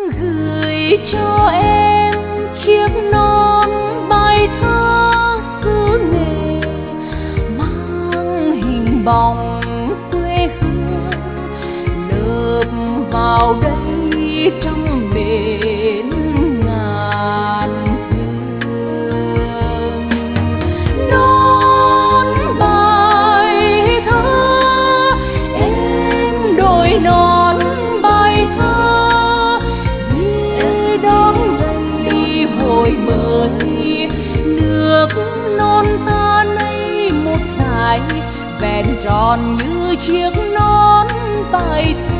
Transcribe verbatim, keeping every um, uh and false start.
gửi cho em chiếc nón bài thơ xứ nghệ mang hình bóng quê hương lợp vào đây trong bến ngàn hương. Nón bài thơ em đổi nón bài thơ về đón ngày hồi mới nước non ta nay một dài vẹn tròn như chiếc nón bài thơ.